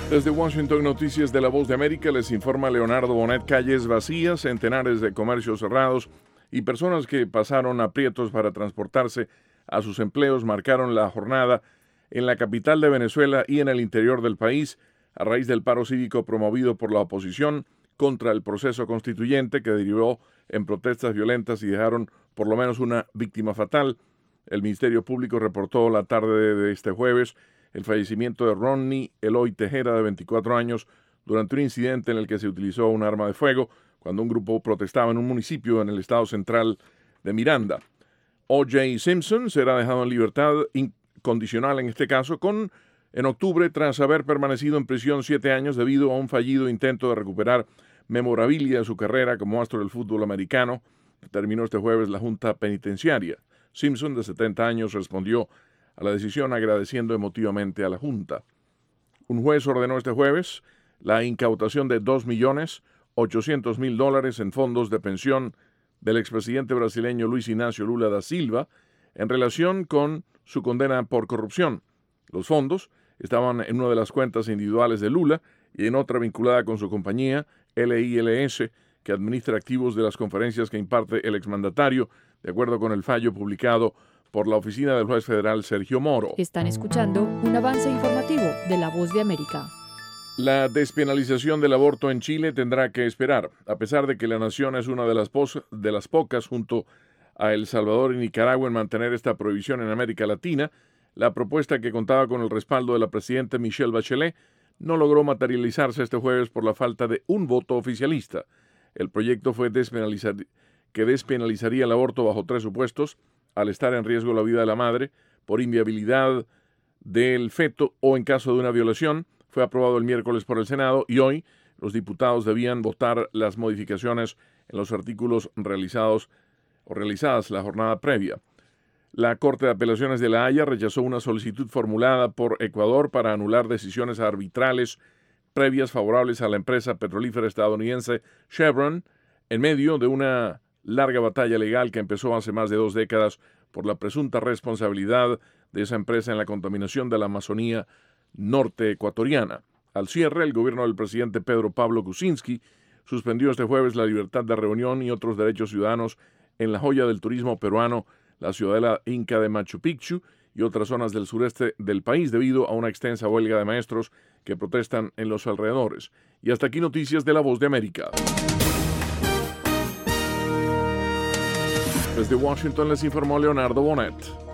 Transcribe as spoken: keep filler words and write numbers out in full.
Desde Washington, Noticias de La Voz de América, les informa Leonardo Bonet. Calles vacías, centenares de comercios cerrados y personas que pasaron aprietos para transportarse a sus empleos marcaron la jornada en la capital de Venezuela y en el interior del país a raíz del paro cívico promovido por la oposición contra el proceso constituyente que derivó en protestas violentas y dejaron por lo menos una víctima fatal. El Ministerio Público reportó la tarde de este jueves el fallecimiento de Ronnie Eloy Tejera, de veinticuatro años, durante un incidente en el que se utilizó un arma de fuego cuando un grupo protestaba en un municipio en el estado central de Miranda. O J Simpson será dejado en libertad incondicional en este caso con, en octubre, tras haber permanecido en prisión siete años debido a un fallido intento de recuperar memorabilia de su carrera como astro del fútbol americano. Terminó este jueves la Junta Penitenciaria. Simpson, de setenta años, respondió a la decisión agradeciendo emotivamente a la Junta. Un juez ordenó este jueves la incautación de dos millones ochocientos mil dólares en fondos de pensión del expresidente brasileño Luis Ignacio Lula da Silva en relación con su condena por corrupción. Los fondos estaban en una de las cuentas individuales de Lula y en otra vinculada con su compañía, L I L S, que administra activos de las conferencias que imparte el exmandatario, de acuerdo con el fallo publicado por la oficina del juez federal Sergio Moro. Están escuchando un avance informativo de La Voz de América. La despenalización del aborto en Chile tendrá que esperar, a pesar de que la nación es una de las, pos- de las pocas junto a El Salvador y Nicaragua en mantener esta prohibición en América Latina. La propuesta, que contaba con el respaldo de la presidenta Michelle Bachelet, no logró materializarse este jueves por la falta de un voto oficialista. El proyecto fue despenalizar, que despenalizaría el aborto bajo tres supuestos: al estar en riesgo la vida de la madre, por inviabilidad del feto o en caso de una violación. Fue aprobado el miércoles por el Senado y hoy los diputados debían votar las modificaciones en los artículos realizados o realizadas la jornada previa. La Corte de Apelaciones de La Haya rechazó una solicitud formulada por Ecuador para anular decisiones arbitrales previas favorables a la empresa petrolífera estadounidense Chevron en medio de una larga batalla legal que empezó hace más de dos décadas por la presunta responsabilidad de esa empresa en la contaminación de la Amazonía norte ecuatoriana. Al cierre, el gobierno del presidente Pedro Pablo Kuczynski suspendió este jueves la libertad de reunión y otros derechos ciudadanos en la joya del turismo peruano, la ciudadela inca de Machu Picchu y otras zonas del sureste del país debido a una extensa huelga de maestros que protestan en los alrededores. Y hasta aquí noticias de La Voz de América. Desde Washington les informó Leonardo Bonet.